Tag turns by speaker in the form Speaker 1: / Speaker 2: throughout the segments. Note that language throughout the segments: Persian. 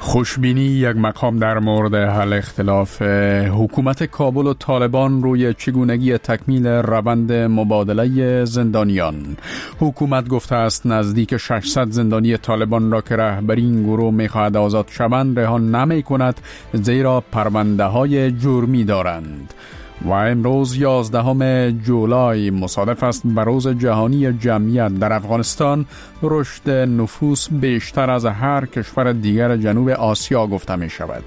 Speaker 1: خوشبینی یک مقام در مورد حل اختلاف حکومت کابل و طالبان روی چگونگی تکمیل روند مبادله زندانیان. حکومت گفته است نزدیک 600 زندانی طالبان را که رهبری این گروه می‌خواهد آزاد شوند رها نمی‌کند، زیرا پرونده‌های جرمی دارند. و امروز 11 جولای مصادف است به روز جهانی جمعیت. در افغانستان رشد نفوس بیشتر از هر کشور دیگر جنوب آسیا گفته می شود.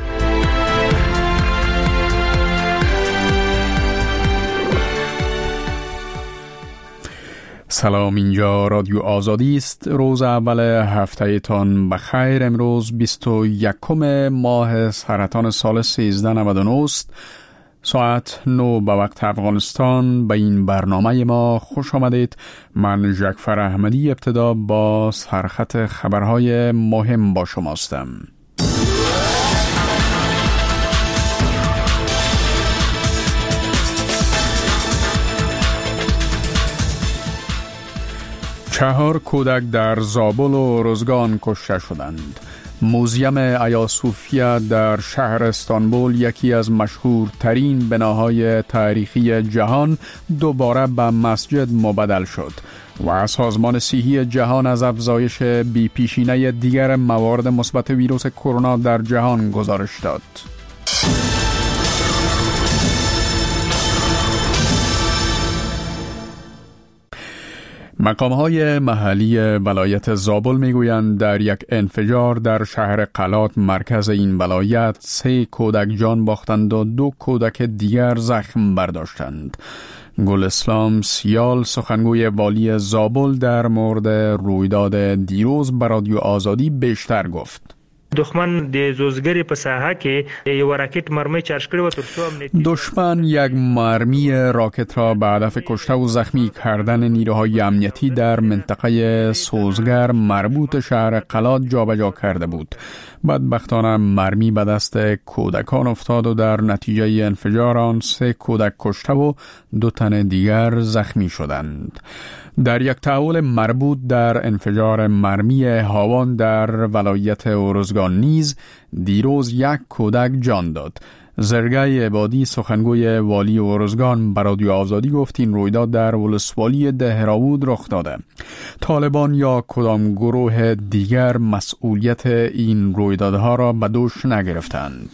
Speaker 1: سلام، اینجا رادیو آزادی است. روز اول هفته تان بخیر. امروز 21 ماه سرطان سال 1399 است. ساعت 9 به وقت افغانستان. به این برنامه ما خوش آمدید. من جعفر احمدی ابتدا با سرخط خبرهای مهم با شما هستم. چهار کودک در زابل و ارزگان کشته شدند. موزیم آیا صوفیا در شهر استانبول، یکی از مشهورترین بناهای تاریخی جهان، دوباره به مسجد مبدل شد و سازمان صحی جهان از افزایش بی‌پیشینه دیگر موارد مثبت ویروس کرونا در جهان گزارش داد. مقام‌های محلی ولایت زابل میگویند در یک انفجار در شهر قلات مرکز این ولایت 3 کودک جان باختند و 2 کودک دیگر زخم برداشتند. گل اسلام سیال، سخنگوی والی زابل، در مورد رویداد دیروز به رادیو آزادی بیشتر گفت.
Speaker 2: دشمن د زوزګری په ساحه کې یو راکټ مرمۍ چارج کړی و ترڅو امنیتي
Speaker 1: دشمن یک مرمی راکت را به هدف کشته و زخمی کردن نیروهای امنیتی در منطقه سوزگر مربوط شهر قلات جابجا کرده بود. بدبختانه مرمی به دست کودکان افتاد و در نتیجه انفجار آن 3 کودک کشته و 2 تن دیگر زخمی شدند. در یک تحول مربوط در انفجار مرمی هاوان در ولایت ارزگان نیز دیروز 1 کودک جان داد. زرگای عبادی، سخنگوی والی ارزگان، به رادیو آزادی گفت این رویداد در ولسوالی دهراود رخ داده. طالبان یا کدام گروه دیگر مسئولیت این رویدادها را به دوش نگرفتند.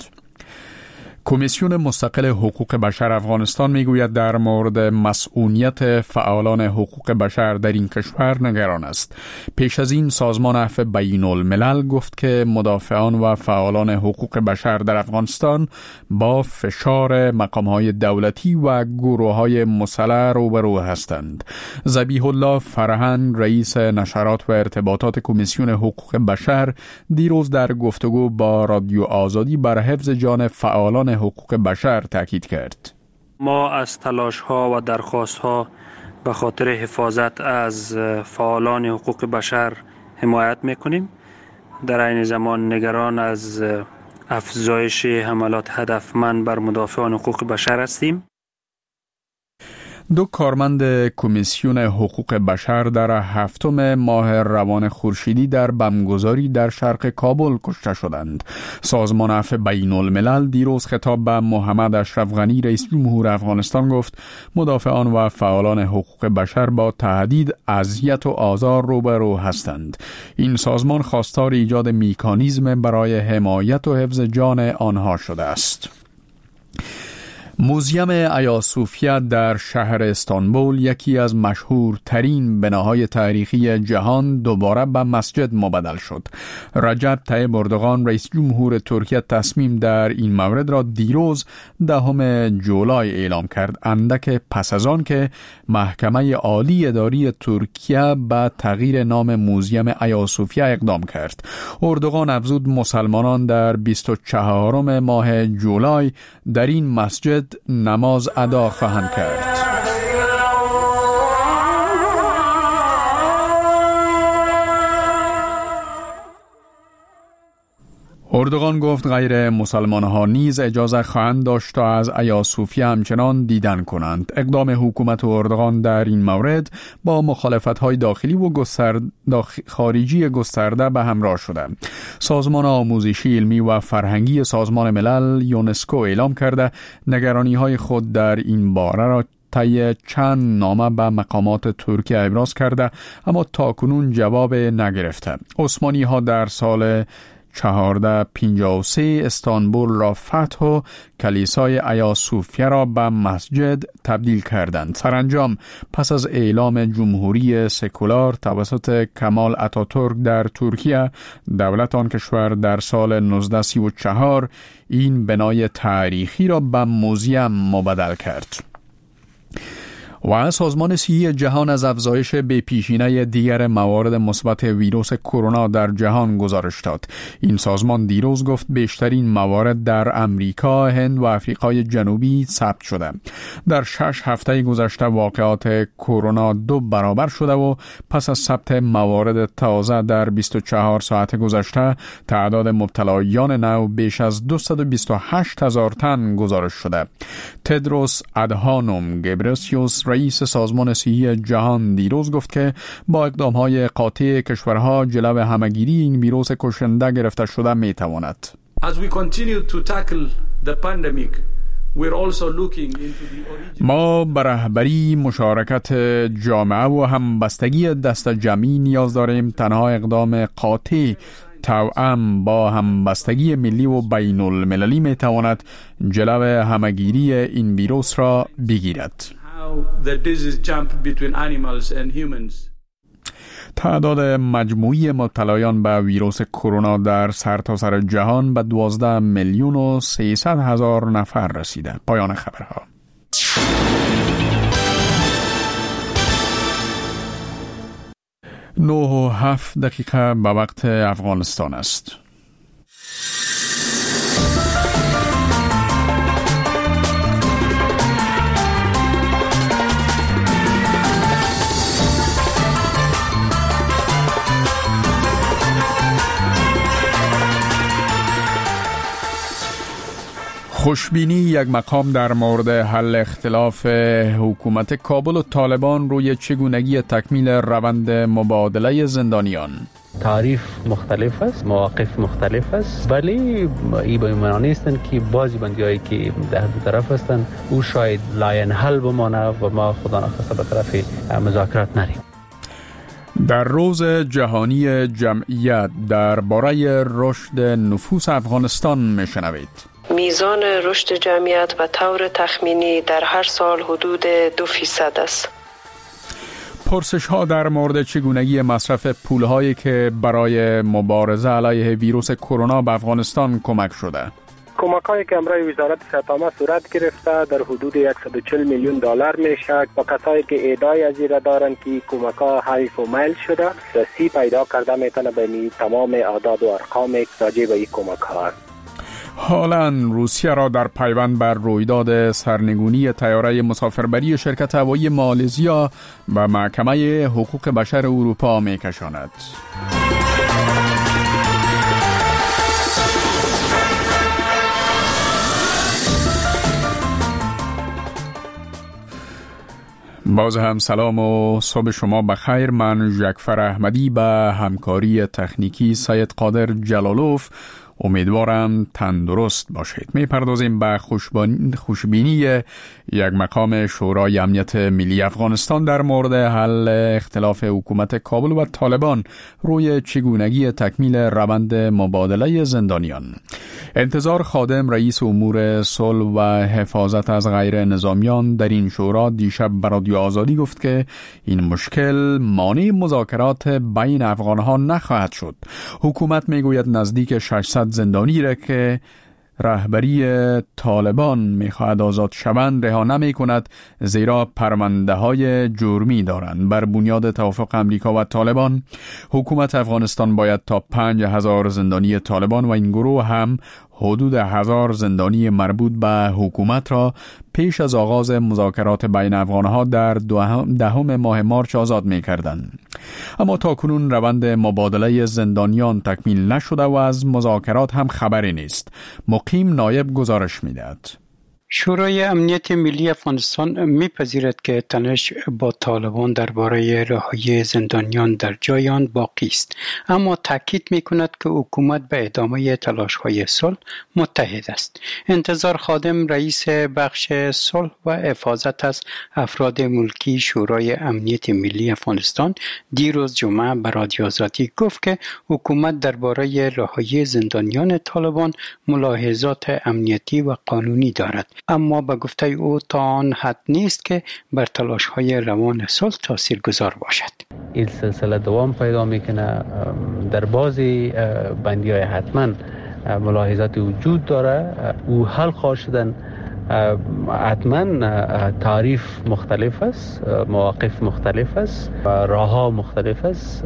Speaker 1: کمیسیون مستقل حقوق بشر افغانستان میگوید در مورد مسئولیت فعالان حقوق بشر در این کشور نگران است. پیش از این سازمان عفو بین الملل گفت که مدافعان و فعالان حقوق بشر در افغانستان با فشار مقام‌های دولتی و گروه‌های مسلح روبرو هستند. ذبیح الله فرهنگ، رئیس نشرات و ارتباطات کمیسیون حقوق بشر، دیروز در گفتگو با رادیو آزادی بر حفظ جان فعالان حقوق بشر تاکید کرد.
Speaker 2: ما از تلاش‌ها و درخواست‌ها به خاطر حفاظت از فعالان حقوق بشر حمایت می‌کنیم. در عین زمان نگران از افزایش حملات هدفمند بر مدافعان حقوق بشر هستیم.
Speaker 1: 2 کارمند کمیسیون حقوق بشر در 7 ماه روان خورشیدی در بمبگذاری در شرق کابل کشته شدند. سازمان عفو بین الملل دیروز خطاب به محمد اشرف غنی، رئیس جمهور افغانستان، گفت مدافعان و فعالان حقوق بشر با تهدید، اذیت و آزار روبرو هستند. این سازمان خواستار ایجاد مکانیزم برای حمایت و حفظ جان آنها شده است. موزیم آیا صوفیا در شهر استانبول، یکی از مشهورترین بناهای تاریخی جهان، دوباره به مسجد مبدل شد. رجب طیب اردوغان، رئیس جمهور ترکیه، تصمیم در این مورد را دیروز 10 جولای اعلام کرد، اندک پس از آن که محکمه عالی اداری ترکیه به تغییر نام موزیم آیا صوفیا اقدام کرد. اردوغان افزود مسلمانان در 24 ماه جولای در این مسجد نماز ادا خواهند کرد. اردوغان گفت غیر مسلمان ها نیز اجازه خواهند داشت تا از آیا صوفیه همچنان دیدن کنند. اقدام حکومت اردوغان در این مورد با مخالفت های داخلی و خارجی گسترده به همراه شده. سازمان آموزشی علمی و فرهنگی سازمان ملل یونسکو اعلام کرده نگرانی های خود در این باره را طی چند نامه به مقامات ترکیه ابراز کرده اما تاکنون جواب نگرفته. عثمانی ها در سال 1453 استانبول را فتح و کلیسای آیا صوفیه را به مسجد تبدیل کردند. سرانجام پس از اعلام جمهوری سکولار توسط کمال اتاتورک در ترکیه، دولت آن کشور در سال 1934 این بنای تاریخی را به موزیم مبدل کرد. و سازمان صحی جهان از افزایش به پیشینه دیگر موارد مثبت ویروس کرونا در جهان گزارش داد. این سازمان دیروز گفت بیشترین موارد در امریکا، هند و آفریقای جنوبی ثبت شده. در 6 هفته گذشته واقعات کرونا 2 برابر شده و پس از ثبت موارد تازه در 24 ساعت گذشته تعداد مبتلایان نو بیش از 228,000 تن گزارش شده. تدروس ادهانوم گبرسیوس رئیس سازمان صحی جهان دیروز گفت که با اقدام‌های قاطع کشورها جلو همه‌گیری این ویروس کشنده گرفته شده می‌تواند. ما به رهبری، مشارکت جامعه و همبستگی دست جمعی نیاز داریم. تنها اقدام قاطع توأم با همبستگی ملی و بین المللی می‌تواند جلو همه‌گیری این ویروس را بگیرد. تعداد مجموعی مبتلایان به ویروس کرونا در سرتاسر جهان به 12,300,000 نفر رسیده. پایان خبرها. 9:07 به وقت افغانستان است. خوشبینی یک مقام در مورد حل اختلاف حکومت کابل و طالبان روی چگونگی تکمیل روند مبادله زندانیان.
Speaker 3: تعریف مختلف است، مواقف مختلف است، ولی این به معنی نیستند که بعضی بندیایی که در دو طرف هستند او شاید لاینحل بمانه و ما خدا نخواسته به طرف مذاکرات نریم.
Speaker 1: در روز جهانی جمعیت درباره رشد نفوس افغانستان میشنوید.
Speaker 4: میزان رشد جمعیت به طور تخمینی در هر سال حدود 2% است.
Speaker 1: پرسش ها در مورد چگونگی مصرف پول هایی که برای مبارزه علیه ویروس کرونا به افغانستان کمک شده.
Speaker 5: کمک‌هایی که امروز وزارت صحت صورت گرفته در حدود 140 میلیون دلار میشه و کسایی که ادعای از این دارند که کمک‌ها حریف و میل شده رسی پیدا کرده میتونه به تمام اعداد و ارقام راجع به این کمک‌ها.
Speaker 1: حالا روسیه را در پیوند بر رویداد سرنگونی طیاره مسافربری شرکت هوایی مالزیا و محکمه حقوق بشر اروپا می‌کشاند. باز هم سلام و صبح شما بخیر. من جعفر احمدی به همکاری تکنیکی سید قادر جلالوف امیدوارم تندرست باشید. میپردازیم به خوشبینی یک مقام شورای امنیت ملی افغانستان در مورد حل اختلاف حکومت کابل و طالبان روی چگونگی تکمیل روند مبادله زندانیان. انتظار خادم رئیس امور صلح و حفاظت از غیر نظامیان در این شورا دیشب به رادیو آزادی گفت که این مشکل مانع مذاکرات بین افغانها نخواهد شد. حکومت میگوید نزدیک 600 زندانی را که رهبری طالبان میخواهد آزاد شوند رها نمی کند، زیرا پرونده های جرمی دارند. بر بنیاد توافق امریکا و طالبان حکومت افغانستان باید تا 5,000 زندانی طالبان و این گروه هم حدود 1000 زندانی مربوط به حکومت را پیش از آغاز مذاکرات بین افغانها در 10 ماه مارچ آزاد می کردند. اما تاکنون روند مبادله زندانیان تکمیل نشده و از مذاکرات هم خبری نیست. مقیم نایب گزارش می دهد.
Speaker 6: شورای امنیت ملی افغانستان می‌پذیرد که تنش با طالبان درباره رهایی زندانیان در جای آن باقی است، اما تاکید می‌کند که حکومت به ادامه تلاش‌های صلح متحد است. انتظار خادم رئیس بخش صلح و حفاظت از افراد ملکی شورای امنیت ملی افغانستان دیروز جمعه به رادیو آزادی گفت که حکومت درباره رهایی زندانیان طالبان ملاحظات امنیتی و قانونی دارد، اما به گفته او تا آن حد نیست که بر تلاش‌های روان صلح تاثیرگذار باشد.
Speaker 3: این سلسله دوام پیدا میکنه. در بعضی بندی‌های حتما ملاحظات وجود داره. او حل خواهد شدن حتما تعریف مختلف است، مواقف مختلف است، راه‌ها مختلف است،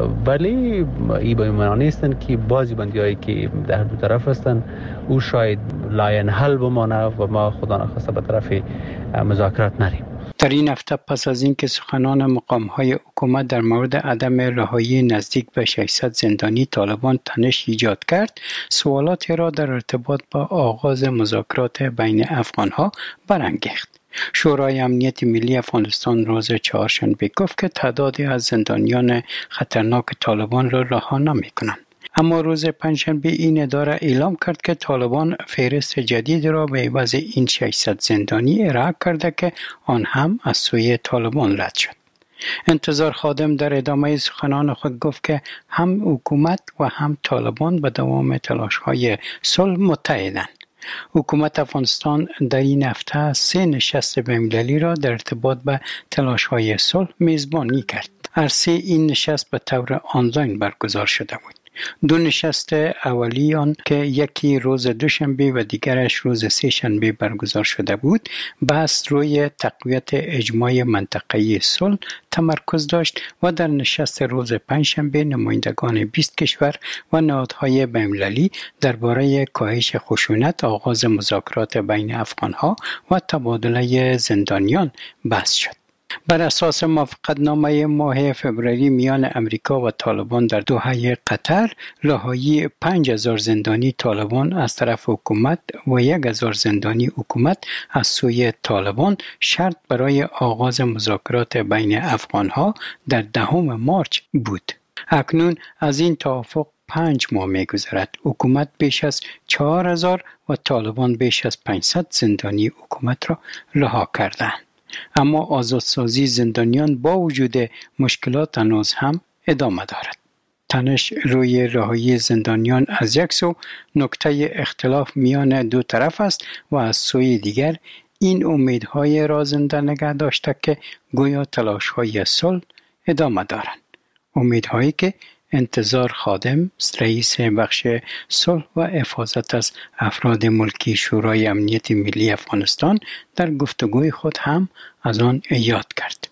Speaker 3: ولی این به معنی نیستن که بعضی بندی‌هایی که در دو طرف هستن او شاید لاینحل بمانه و ما خدا نخواسته به طرف مذاکرات نریم.
Speaker 6: در این هفته پس از اینکه سخنان مقام‌های حکومت در مورد عدم رهایی نزدیک به 600 زندانی طالبان تنش ایجاد کرد، سوالاتی را در ارتباط با آغاز مذاکرات بین افغان‌ها برانگیخت. شورای امنیت ملی افغانستان روز چهارشنبه گفت که تعدادی از زندانیان خطرناک طالبان را رها نمی‌کنند. اما روز پنجشنبه این اداره اعلام کرد که طالبان فهرست جدید را به عوض این 600 زندانی ارائه کرده که آن هم از سوی طالبان رد شد. انتظار خادم در ادامه سخنان خود گفت که هم حکومت و هم طالبان به دوام تلاش‌های صلح متحدند. حکومت افغانستان در این هفته 3 نشست بین‌المللی را در ارتباط به تلاش‌های صلح میزبانی کرد. هر 3 این نشست به طور آنلاین برگزار شده بود. 2 نشست اولی آن که یکی روز دوشنبه و دیگرش روز سه‌شنبه برگزار شده بود، بحث روی تقویت اجماع منطقه‌ای صلح تمرکز داشت و در نشست روز پنجشنبه نمایندگان 20 کشور و نهادهای بین‌المللی درباره کاهش خشونت، آغاز مذاکرات بین افغان‌ها و تبادله زندانیان بحث شد. بر اساس موافقتنامه ماه فوریه میان امریکا و طالبان در دوحه قطر، رهایی 5000 زندانی طالبان از طرف حکومت و 1000 زندانی حکومت از سوی طالبان شرط برای آغاز مذاکرات بین افغانها در 10 مارچ بود. اکنون از این توافق 5 ماه می‌گذرد. حکومت بیش از 4000 و طالبان بیش از 500 زندانی حکومت را رها کردند. اما آزادسازی زندانیان با وجود مشکلات هنوز هم ادامه دارد. تنش روی رهایی زندانیان از یک سو نقطه اختلاف میان دو طرف است و از سوی دیگر این امیدهای را زنده نگه داشته که گویا تلاش‌های صلح ادامه دارند. امیدهایی که انتظار خادم رئیس بخش صلح و حفاظت از افراد ملکی شورای امنیت ملی افغانستان در گفتگوی خود هم از آن یاد کرد.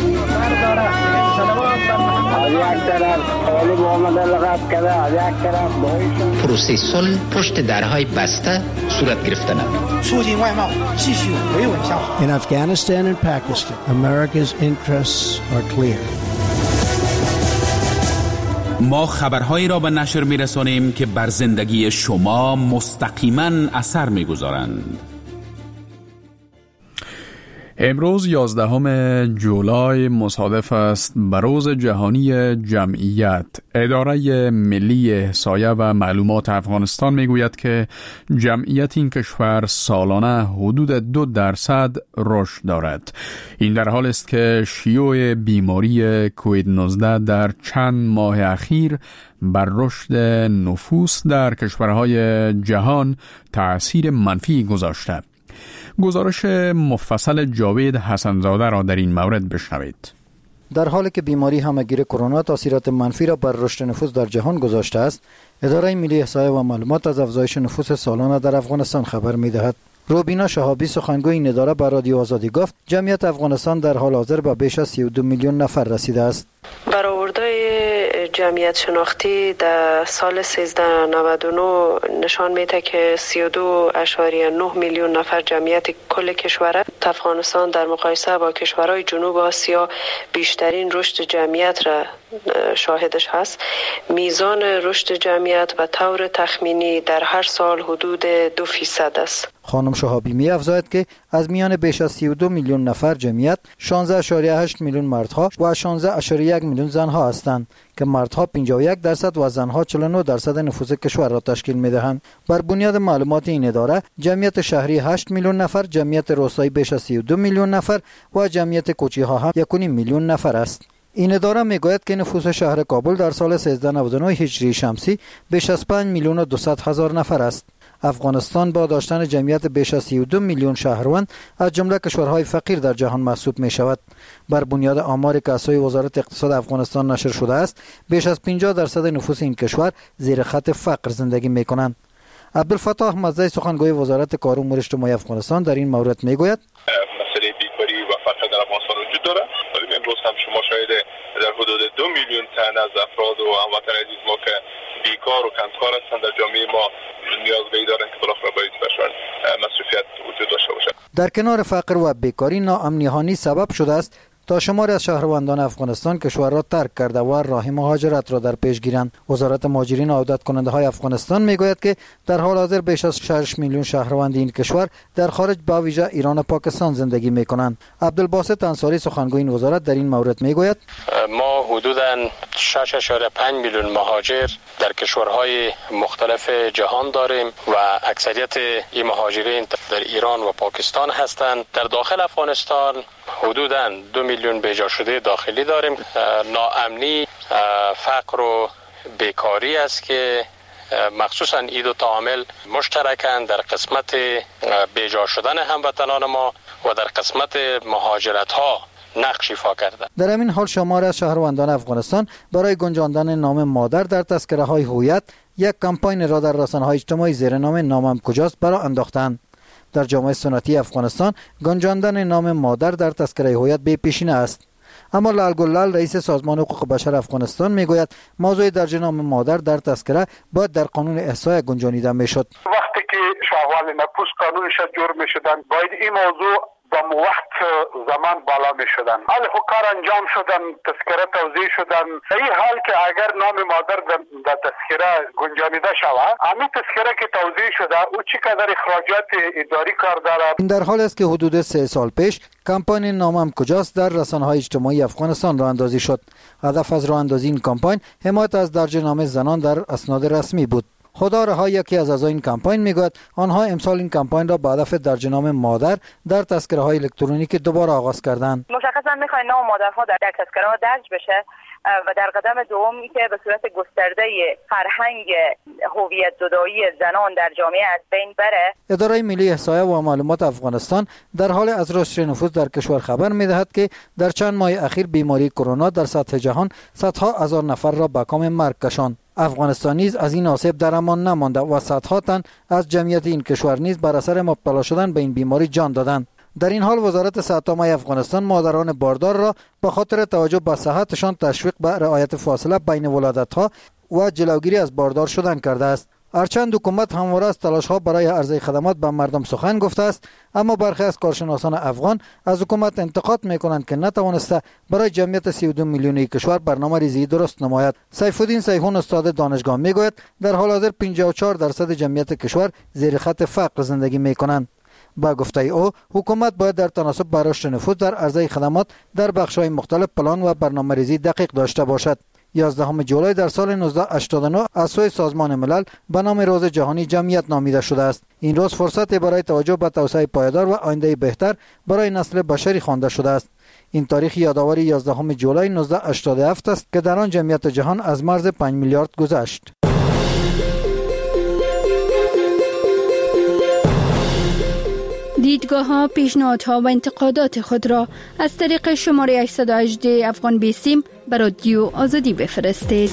Speaker 7: پروسه صلح پشت درهای بسته صورت گرفتن.
Speaker 8: In Afghanistan and Pakistan, America's interests are clear.
Speaker 9: ما خبرهایی را به نشر می‌رسانیم که بر زندگی شما مستقیما اثر می‌گذارند.
Speaker 1: امروز 11 جولای مصادف است به روز جهانی جمعیت. اداره ملی احصایه و معلومات افغانستان میگوید که جمعیت این کشور سالانه حدود 2% رشد دارد. این در حال است که شیوع بیماری کووید 19 در چند ماه اخیر بر رشد نفوس در کشورهای جهان تأثیر منفی گذاشته. گزارش مفصل جاوید حسنزاده را در این مورد بشنوید.
Speaker 10: در حالی که بیماری همهگیر کرونا تاثیرات منفی را بر رشد نفوس در جهان گذاشته است، اداره ملی احصایه و معلومات از افزایش نفوس سالانه در افغانستان خبر می‌دهد. روبینا شهابی سخنگوی این اداره به رادیو آزادی گفت جمعیت افغانستان در حال حاضر به بیش از 32 میلیون نفر رسیده است.
Speaker 4: برآورده جمعیت شناختی در سال 1399 نشان میده که 32.9 میلیون نفر جمعیت کل کشور. افغانستان در مقایسه با کشورهای جنوب آسیا بیشترین رشد جمعیت را شاهدش هست. میزان رشد جمعیت به طور تخمینی در هر سال حدود 2% است.
Speaker 10: خانم شهابی می افزاید که از میان بیش از 32 میلیون نفر جمعیت 16.8 میلیون مردها و 16.1 میلیون زنها هستند که مردها 51% و زنها 49% نفوس کشور را تشکیل می دهند. بر بنیاد معلومات این اداره جمعیت شهری 8 میلیون نفر، جمعیت روستایی بیش از 32 میلیون نفر و جمعیت کوچی‌ها هم 1.5 میلیون نفر است. این اداره میگوید که نفوس شهر کابل در سال 1399 هجری شمسی بیش از 5 میلیون و 200 هزار نفر است. افغانستان با داشتن جمعیت بیش از 32 میلیون شهروند از جمله کشورهای فقیر در جهان محسوب می شود. بر بنیاد آماری که از سوی وزارت اقتصاد افغانستان نشر شده است، بیش از 50% نفوس این کشور زیر خط فقر زندگی می کنند. عبدالفتاح مزدی سخنگوی وزارت کار و امور اجتماعی افغانستان در این مورد می گوید
Speaker 11: مسئله بیکاری و فقر در افغانستان وجود دارد. ولی امروز هم شما شاهد در حدود 2 میلیون تن از افراد و هموطن عزیز ما که بیکار و کندکار هستند در جامعه ما نیازی دارند که بالاخره باید برشان مصرفیت وجود داشته باشد. در
Speaker 10: کنار فقر و بیکاری، ناامنی ها نیز سبب شده است تا شماری از شهروندان افغانستان کشور را ترک کرده و راه مهاجرت را در پیش گیرند. وزارت مهاجرین و عودت کننده های افغانستان میگوید که در حال حاضر بیش از 6 میلیون شهروند این کشور در خارج با ویژه ایران و پاکستان زندگی میکنند. عبدالباسط انصاری سخنگوی این وزارت در این مورد میگوید
Speaker 12: ما حدوداً 6.5 میلیون مهاجر در کشورهای مختلف جهان داریم و اکثریت این مهاجرین در ایران و پاکستان هستند. در داخل افغانستان حدوداً 2 میلیون بیجا شده داخلی داریم. ناامنی، فقر و بیکاری است که مخصوصاً این دو عامل مشترکاً در قسمت بیجا شدن هموطنان ما و در قسمت مهاجرت ها نقش ایفا کرده.
Speaker 10: در همین حال شمار از شهروندان افغانستان برای گنجاندن نام مادر در تذکره های هویت یک کمپاین را در رسانه‌های اجتماعی زیر نام نامم کجاست برای انداختند. در جامعه سنتی افغانستان گنجاندن نام مادر در تذکره هویت بی پیشینه است. اما لال گلال رئیس سازمان حقوق بشر افغانستان میگوید موضوع درج نام مادر در تذکره باید در قانون احصای گنجانیده میشد.
Speaker 13: وقتی که شهوال نفوس قانونش جور میشدن باید این موضوع با وقت زمان بالا می شدن. حالا کار انجام شدن، تذکره توزیع شدن. این حال که اگر نام مادر در تذکره گنجانیده شود، همین تذکره که توزیع شده او چقدر اخراجات اداری کار دارد.
Speaker 10: این در حال است که حدود 3 سال پیش کمپاین نامم کجاست در رسانه‌های اجتماعی افغانستان راه اندازی شد. هدف از راه اندازی این کمپاین حمایت از درج نام زنان در اسناد رسمی بود. خدا رها یکی از اعضای این کمپاین میگوید آنها امسال این کمپاین را به هدف درج نام مادر در تذکره های الکترونیکی دوباره آغاز کردند.
Speaker 14: مشخصا میخواین نام مادرها در تذکره ها درج بشه و در قدم دومی که به صورت گسترده فرهنگ هویت زدایی زنان در جامعه از بین بره.
Speaker 10: اداره ملی احصایه و معلومات افغانستان در حال از رشد نفوس در کشور خبر میدهد که در چند ماه اخیر بیماری کرونا در سطح جهان صدها هزار نفر را به کام مرگ کشاند. افغانستان نیز از این آسیب در امان نمانده و صدها تن از جمعیت این کشور نیز بر اثر مبتلا شدن به این بیماری جان دادند. در این حال وزارت صحت عامه افغانستان مادران باردار را به خاطر توجه به صحتشان تشویق به رعایت فاصله بین ولادت‌ها و جلوگیری از باردار شدن کرده است. هرچند حکومت همواره از تلاش‌ها برای عرضه خدمات به مردم سخن گفته است، اما برخی از کارشناسان افغان از حکومت انتقاد می‌کنند که نتوانسته برای جمعیت 32 میلیونی کشور برنامه‌ریزی درست نماید. سیف الدین سیحون استاد دانشگاه میگوید در حال حاضر 54% جمعیت کشور زیر خط فقر زندگی می‌کنند. با گفته او حکومت باید در تناسب با رشد نفوس در عرضه خدمات در بخش‌های مختلف پلان و برنامه‌ریزی دقیق داشته باشد. 11 جولای در سال 1989 از سوی سازمان ملل به نام روز جهانی جمعیت نامیده شده است. این روز فرصت برای توجه به توسعه پایدار و آینده بهتر برای نسل بشری خوانده شده است. این تاریخ یادآور 11 جولای 1987 است که در آن جمعیت جهان از مرز 5 میلیارد گذشت.
Speaker 15: دیدگاه‌ها، پیشنهادها و انتقادات خود را از طریق شماره 818 افغان بیسیم به رادیو آزادی بفرستید.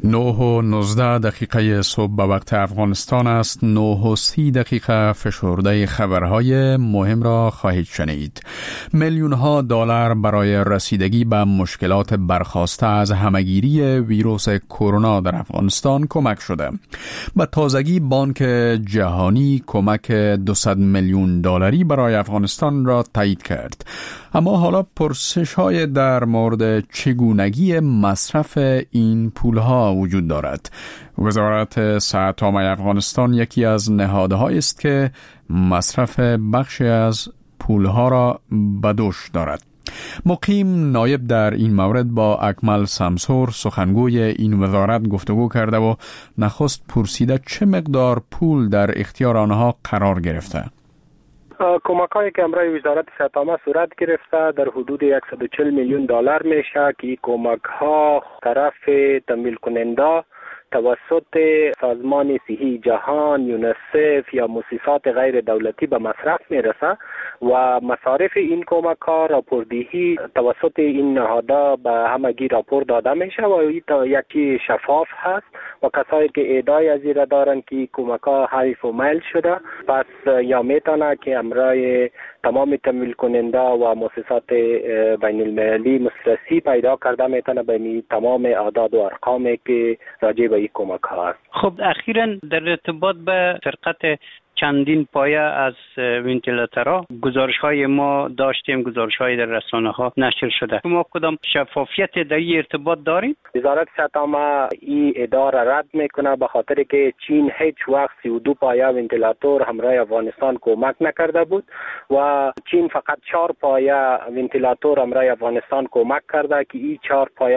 Speaker 1: 9:19 صبح به وقت افغانستان است. 9:30 فشرده خبرهای مهم را خواهید شنید. میلیون‌ها دلار برای رسیدگی به مشکلات برخاسته از همهگیری ویروس کرونا در افغانستان کمک شده. به تازگی بانک جهانی کمک 200 میلیون دلاری برای افغانستان را تایید کرد. اما حالا پرسش‌های در مورد چگونگی مصرف این پول‌ها وجود دارد. وزارت صحت عامه افغانستان یکی از نهادهایی است که مصرف بخشی از پول‌ها را به دوش دارد. مقیم نایب در این مورد با اکمل سمسور سخنگوی این وزارت گفتگو کرده و نخست پرسیده چه مقدار پول در اختیار آنها قرار گرفته.
Speaker 5: کمک‌هایی که امروز وزارت صحت عامه صورت گرفته در حدود 140 میلیون دلار میشه که کمک‌ها طرف تمویل کننده توسط سازمان صحی جهان، یونیسف یا مؤسسات غیر دولتی به مصرف میرسه و مصارف این کمک‌ها راپوردهی توسط این نهادها به همگی راپور داده میشه و این یکی شفاف هست و کسایی که ادعای از این دارن که کمک‌ها حریف و میل شده پس یا میتونه که امرای تمام تمویل کننده و مؤسسات بین المللی دسترسی پیدا کرده میتونه به تمام اعداد و ارقامی که راجع به این کمک ها است.
Speaker 6: خب اخیراً در ارتباط به سرقت چندین پایه از ونتیلاتورها گزارش‌های ما داشتیم، گزارش‌های در رسانه‌ها نشر شده. ما کدام شفافیت در این ارتباط داریم؟
Speaker 5: وزارت صحت عامه این ادعا را رد میکنه به خاطر که چین هیچ وقت 32 پایه ونتیلاتور همراه افغانستان کمک نکرده بود و چین فقط 4 پایه ونتیلاتور همراه افغانستان کمک کرده که این 4 پایه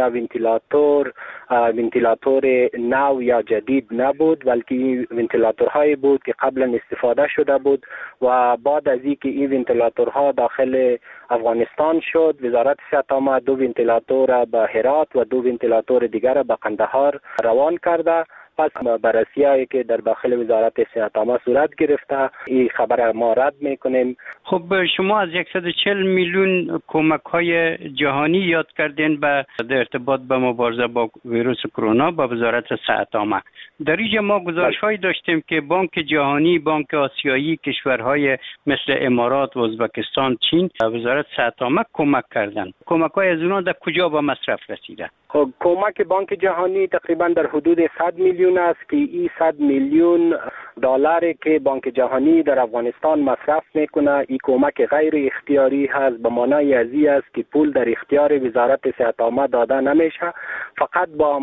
Speaker 5: ونتیلاتور نو یا جدید نبود بلکه ونتیلاتورهایی بود که قبلا استفاده شده بود و بعد از اینکه این ونتیلاتورها داخل افغانستان شد وزارت صحت عامه 2 ونتیلاتور به هرات و 2 ونتیلاتور دیگر به قندهار روان کرده. پس بررسی‌هایی که در داخل وزارت صحت عامه صورت گرفته این خبر ما رد میکنیم.
Speaker 6: خب شما از 140 میلیون کمک‌های جهانی یاد کردین در ارتباط به مبارزه با ویروس کرونا با وزارت صحت عامه. در اینجا ما گزارش‌هایی داشتیم که بانک جهانی، بانک آسیایی، کشورهای مثل امارات و ازبکستان، چین وزارت صحت عامه کمک کردند. کمک‌های از اونها در کجا به مصرف رسیده؟
Speaker 5: خب کمک بانک جهانی تقریبا در حدود 100 میلیون است که این 100 میلیون دلاری که بانک جهانی در افغانستان مصرف میکنه این کمک غیر اختیاری هست به معنای ازی است که پول در اختیار وزارت صحت عامه داده نمیشه فقط با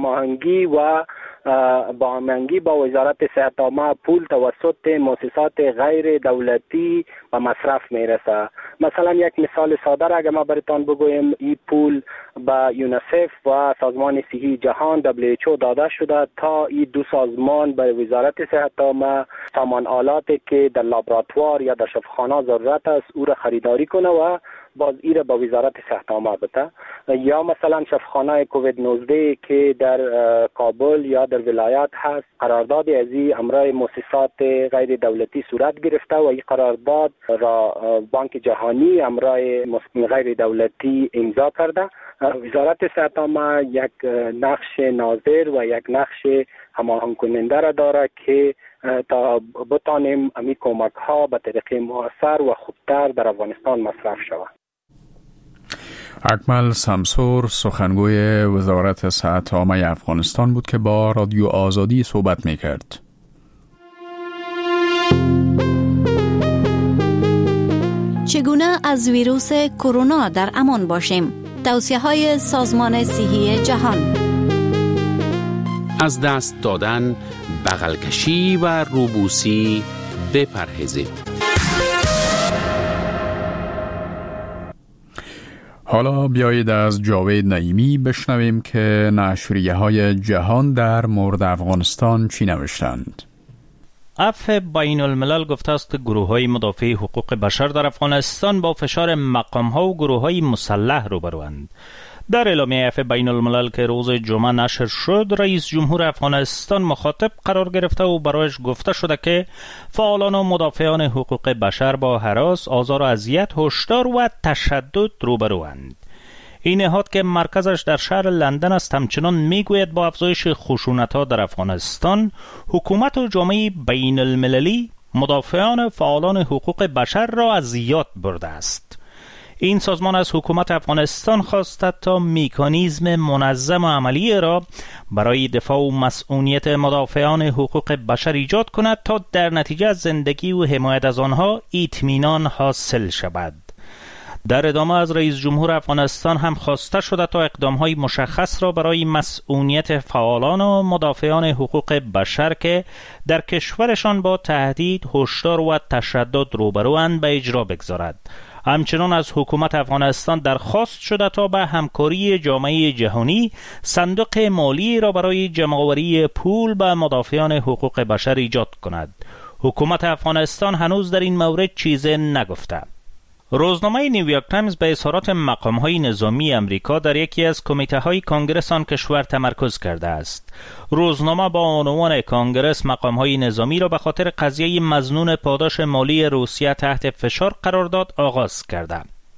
Speaker 5: هماهنگی با وزارت صحت عامه پول توسط مؤسسات غیر دولتی به مصرف میرسه. مثلا یک مثال ساده را اگر ما براتون بگویم این پول به یونیسف و سازمان صحی جهان WHO داده شده تا این 2 سازمان به وزارت صحت عامه سامان آلاتی که در لابراتوار یا در شفاخانه ضرورت است او را خریداری کنه و باز ایره با وزارت صحت عامه بده. یا مثلا شفاخانه کووید 19 که در کابل یا در ولایت هست قرارداد از این امرای مؤسسات غیر دولتی صورت گرفته و این قرارداد را بانک جهانی امرای غیر دولتی امضا کرده. وزارت صحت عامه یک نقش ناظر و یک نقش هماهنگ کننده را داره که تا بتانیم امی کمک ها به طریق مؤثر و خوبتر در افغانستان مصرف شود.
Speaker 1: اکمل سمسور سخنگوی وزارت صحت عامه افغانستان بود که با رادیو آزادی صحبت می‌کرد.
Speaker 16: چگونه از ویروس کرونا در امان باشیم؟ توصیه‌های سازمان صحی جهان.
Speaker 9: از دست دادن، بغل کشی و روبوسی بپرهیزید.
Speaker 1: حالا بیایید از جاوید نعیمی بشنویم که نشریه‌های جهان در مورد افغانستان چی نوشتند.
Speaker 17: عفو بین الملل گفته است که گروه‌های مدافع حقوق بشر در افغانستان با فشار مقام‌ها و گروه‌های مسلح روبروند. در اعلامیه عفو بین الملل که روز جمعه نشر شد، رئیس جمهور افغانستان مخاطب قرار گرفته و برایش گفته شده که فعالان و مدافعان حقوق بشر با هراس، آزار و اذیت، هشدار و تشدد روبروند. این نهاد که مرکزش در شهر لندن است همچنان میگوید با افزایش خشونت‌ها در افغانستان حکومت و جامعه بین المللی مدافعان فعالان حقوق بشر را از یاد برده است. این سازمان از حکومت افغانستان خواست تا مکانیزم منظم و عملی را برای دفاع و مسئولیت مدافعان حقوق بشر ایجاد کند تا در نتیجه از زندگی و حمایت از آنها اطمینان حاصل شود. در ادامه از رئیس جمهور افغانستان هم خواسته شده تا اقدام‌های مشخص را برای مسئولیت فعالان و مدافعان حقوق بشر که در کشورشان با تهدید، هشدار و تشدد روبروند به اجرا بگذارد. همچنان از حکومت افغانستان درخواست شده تا به همکاری جامعه جهانی صندوق مالی را برای جمع‌آوری پول به مدافعان حقوق بشر ایجاد کند. حکومت افغانستان هنوز در این مورد چیزی نگفته. روزنامه نیویورک تایمز به اظهارات مقام‌های نظامی امریکا در یکی از کمیته‌های کانگرس آن کشور تمرکز کرده است. روزنامه با عنوان کانگرس مقام‌های نظامی را به خاطر قضیه مظنون پاداش مالی روسیه تحت فشار قرار داد آغاز کرده.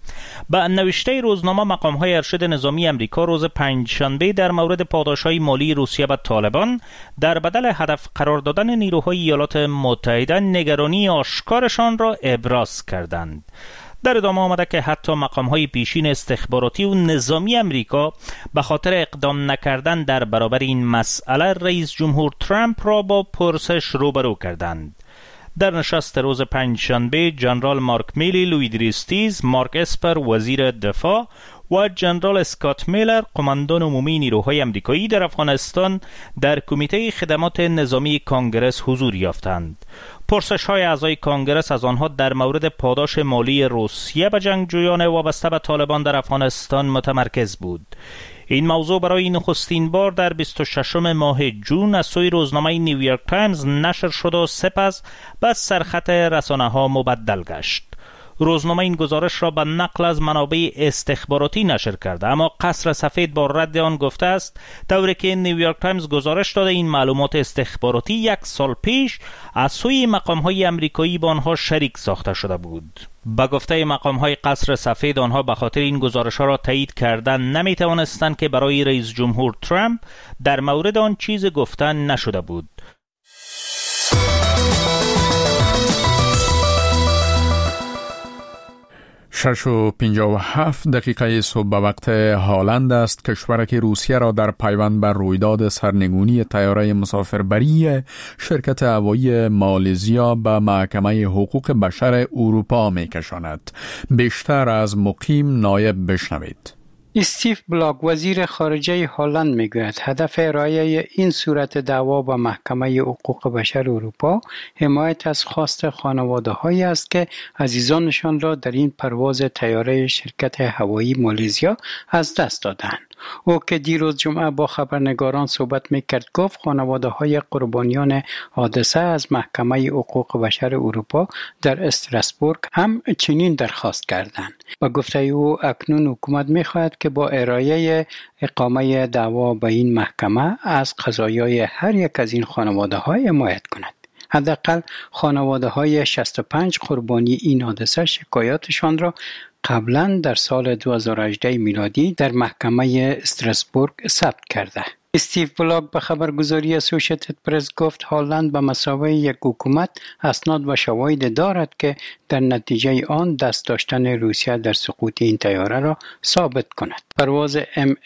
Speaker 17: با نوشته روزنامه مقام‌های ارشد نظامی امریکا روز پنجشنبه در مورد پاداش‌های مالی روسیه به طالبان در بدل هدف قرار دادن نیروهای ایالات متحده نگرانی آشکارشان را ابراز کردند. در ادامه آمده که حتی مقام‌های پیشین استخباراتی و نظامی امریکا به خاطر اقدام نکردن در برابر این مسئله رئیس جمهور ترامپ را با پرسش روبرو کردند. در نشست روز پنجشنبه جنرال مارک میلی، لوی دریستیز، مارک اسپر وزیر دفاع و جنرال اسکات میلر قماندان عمومی نیروهای امریکایی در افغانستان در کمیته خدمات نظامی کانگرس حضور یافتند. پرسش‌های اعضای کانگرس از آنها در مورد پاداش مالی روسیه به جنگجویان وابسته به طالبان در افغانستان متمرکز بود. این موضوع برای نخستین بار در 26 ماه جون از سوی روزنامه نیویورک تایمز نشر شد و سپس به سرخط رسانه‌ها مبدل گشت. روزنامه این گزارش را به نقل از منابع استخباراتی نشر کرده، اما قصر سفید با رد آن گفته است طوری که نیویورک تایمز گزارش داده این معلومات استخباراتی 1 سال پیش از سوی مقام‌های امریکایی با آنها شریک ساخته شده بود. با گفته مقام‌های قصر سفید آنها به خاطر این گزارش‌ها را تایید کردن نمی‌توانستند که برای رئیس جمهور ترامپ در مورد آن چیز گفتن نشده بود.
Speaker 1: 6:57 صبح به وقت هالند است. کشور که روسیه را در پیوند بر رویداد سرنگونی طیاره مسافربری شرکت هوایی مالزیا به محکمه حقوق بشر اروپا می‌کشاند. بیشتر از مقیم نایب بشنوید.
Speaker 6: استیو بلاک وزیر خارجه هلند میگوید هدف ارائه این صورت دعوا به محکمه حقوق بشر اروپا حمایت از خواست خانواده‌هایی است که عزیزانشان را در این پرواز طیاره شرکت هوایی مالزیا از دست دادند. او که دیروز جمعه با خبرنگاران صحبت میکرد گفت خانواده‌های قربانیان حادثه از محکمه حقوق بشر اروپا در استراسبورگ هم چنین درخواست کردند. با گفته او اکنون حکومت میخواهد که با ارائه اقامه دعوا به این محکمه از قضایای هر یک از این خانواده‌ها حمایت کند. حداقل خانواده‌های 65 قربانی این حادثه شکایاتشان را قبلا در سال 2018 میلادی در محکمه استراسبورگ ثبت کرده. استیو بلاک به خبرگزاری اسوسییتد پرس گفت هلند به مثابه یک حکومت اسناد و شواهد دارد که در نتیجه آن دست داشتن روسیه در سقوط این طیاره را ثابت کند. پرواز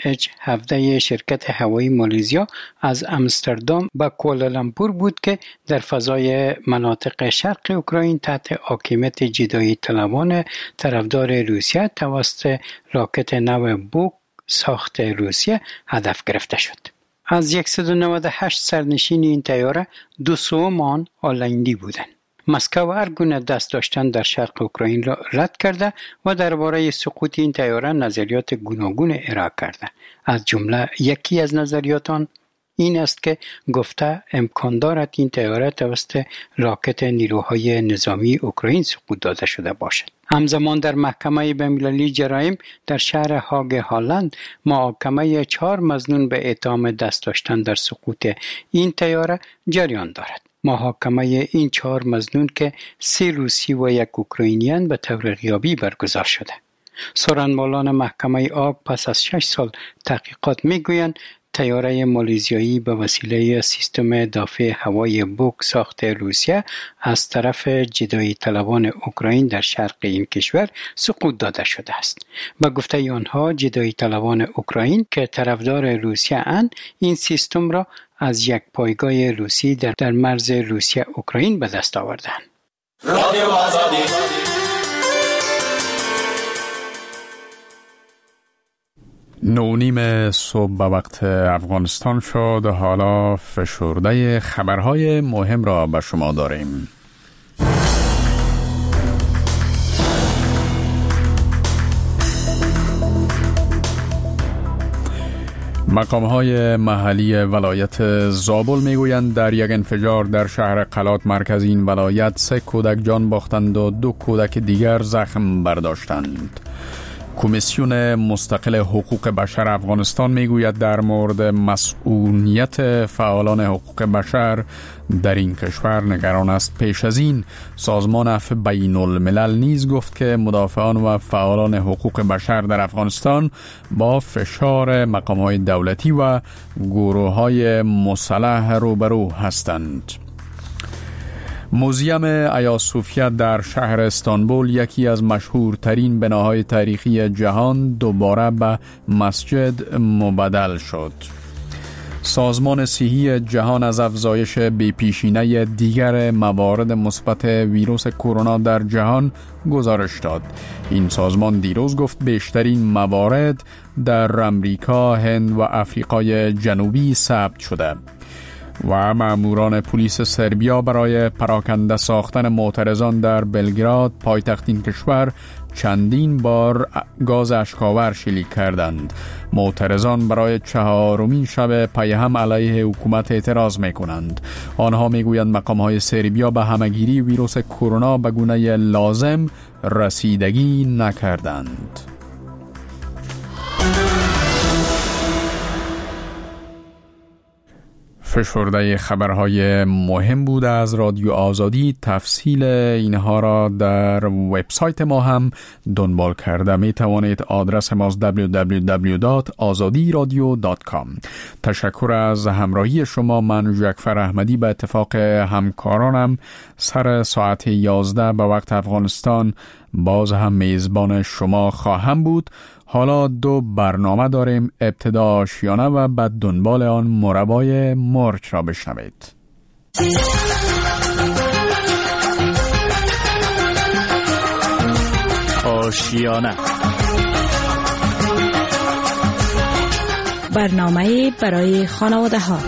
Speaker 6: MH17 شرکت هوایی مالزیا از امستردام به کوالالامپور بود که در فضای مناطق شرق اوکراین تحت حاکمیت جدایی طلبان طرفدار روسیه توسط راکت نو بوک ساخت روسیه هدف گرفته شد. از 198 سرنشین این طیاره 200 آن هلندی بودند. مسکو هر گونه دست داشتن در شرق اوکراین را رد کرده و درباره سقوط این طیاره نظریات گوناگون ارائه کرده. از جمله یکی از نظریات آن این است که گفته امکان دارد این طیاره توسط راکت نیروهای نظامی اوکراین سقوط داده شده باشد. همزمان در محکمه بین‌المللی جرایم در شهر هاگ هلند محاکمه 4 مظنون به اتهام دست داشتن در سقوط این طیاره جریان دارد. محاکمه این 4 مظنون که 3 روسی و 1 اوکراینیان به طور غیابی برگزار شده. سخنرانان محکمه آگ پس از 6 سال تحقیقات میگویند طیاره مالزیایی به وسیله سیستم دافع هوایی بوک ساخت روسیه از طرف جدایی طلبان اوکراین در شرق این کشور سقوط داده شده است. به گفته آنها جدایی طلبان اوکراین که طرفدار روسیه اند این سیستم را از یک پایگاه روسی در مرز روسیه اوکراین به دست آوردند. رادیو آزادی
Speaker 1: 9:30 صبح به وقت افغانستان شد. حالا فشرده خبرهای مهم را به شما داریم. مقام‌های محلی ولایت زابل میگویند در یک انفجار در شهر قلات مرکز این ولایت 3 کودک جان باختند و 2 کودک دیگر زخم برداشتند. کمیسیون مستقل حقوق بشر افغانستان میگوید در مورد مسئولیت فعالان حقوق بشر در این کشور نگران است. پیش از این سازمان عفو بین الملل نیز گفت که مدافعان و فعالان حقوق بشر در افغانستان با فشار مقام‌های دولتی و گروه‌های مسلح روبرو هستند. موزیم آیا صوفیا در شهر استانبول، یکی از مشهورترین بناهای تاریخی جهان، دوباره به مسجد مبدل شد. سازمان صحی جهان از افزایش بی‌پیشینه دیگر موارد مثبت ویروس کرونا در جهان گزارش داد. این سازمان دیروز گفت بیشترین موارد در امریکا، هند و آفریقای جنوبی ثبت شده. و ماموران پلیس سربیا برای پراکنده ساختن معترضان در بلگراد، پایتخت این کشور، چندین بار گاز اشک‌آور شلیک کردند. معترضان برای 4مین شب پی هم علیه حکومت اعتراض می‌کنند. آنها می‌گویند مقام‌های سربیا به همه‌گیری ویروس کرونا به گونه لازم رسیدگی نکردند. فشرده خبرهای مهم بود از رادیو آزادی. تفصیل اینها را در وبسایت ما هم دنبال کرده می توانید. آدرس ما www.azadiradio.com. تشکر از همراهی شما. من جعفر احمدی به اتفاق همکارانم سر ساعت 11 به وقت افغانستان باز هم میزبان شما خواهم بود. حالا 2 برنامه داریم. ابتدا آشیانه و بعد دنبال آن مربای مرچ را بشنوید.
Speaker 18: آشیانه،
Speaker 19: برنامه برای خانواده ها.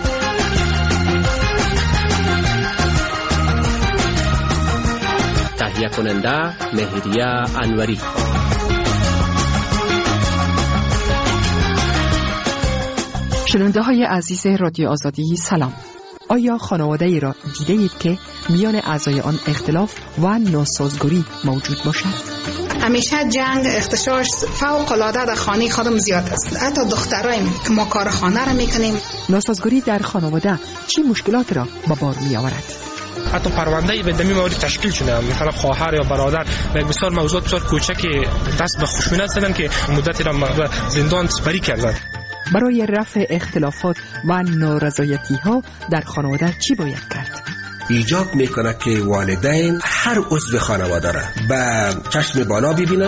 Speaker 18: تهیه کننده مهریه انوری.
Speaker 20: شنونده های عزیز رادیو آزادی سلام. آیا خانواده ای را دیده اید که میان اعضای آن اختلاف و ناسازگاری موجود باشد؟
Speaker 21: همیشه جنگ اختشاش فوق العاده در خانه خودم زیاد است. حتی دخترایم که ما کار خانه را میکنیم.
Speaker 20: ناسازگاری در خانواده چه مشکلات را به بار می آورد؟
Speaker 22: حتی پرونده به دمی موارد تشکیل شده، مثلا خواهر یا برادر یک بسیار موضوعات بسیار کوچک دست به خشونت زدن که مدتی را به زندان بری کردند.
Speaker 20: برای رفع اختلافات و نارضایتی ها در خانواده چی باید کرد؟
Speaker 23: ایجاب میکنه که والدین هر عضو خانواده را به چشم بالا ببینه.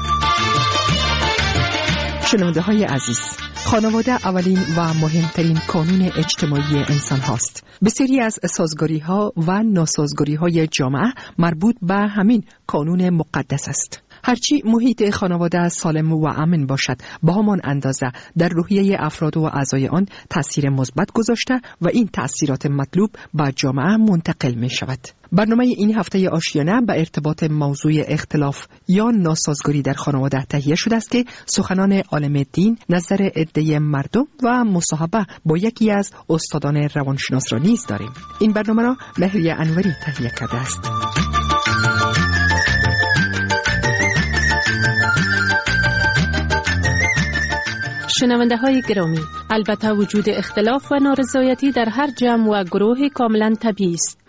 Speaker 20: شنونده های عزیز، خانواده اولین و مهمترین کانون اجتماعی انسان هاست. بسیاری از سازگاری ها و ناسازگاری های جامعه مربوط به همین کانون مقدس است. هرچی محیط خانواده سالم و امن باشد، به همان اندازه در روحیه افراد و اعضای آن تأثیر مثبت گذاشته و این تأثیرات مطلوب به جامعه منتقل می شود. برنامه این هفته آشیانه به ارتباط موضوع اختلاف یا ناسازگاری در خانواده تهیه شده است که سخنان عالم دین، نظر عده مردم و مصاحبه با یکی از استادان روانشناس را نیز داریم. این برنامه را مهریه انوری تهیه کرده است.
Speaker 24: شنونده های گرامی، البته وجود اختلاف و نارضایتی در هر جمع و گروه کاملا طبیعی است.